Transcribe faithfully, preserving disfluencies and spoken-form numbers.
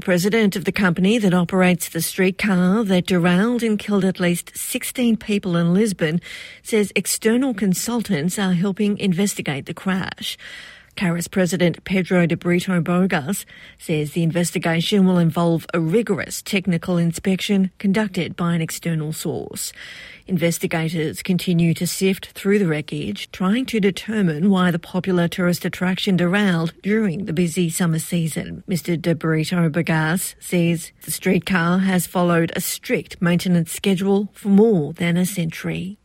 president of the company that operates the streetcar that derailed and killed at least sixteen people in Lisbon says external consultants are helping investigate the crash. Caras President Pedro de Brito Bogas says the investigation will involve a rigorous technical inspection conducted by an external source. Investigators continue to sift through the wreckage, trying to determine why the popular tourist attraction derailed during the busy summer season. Mister de Brito Bogas says the streetcar has followed a strict maintenance schedule for more than a century.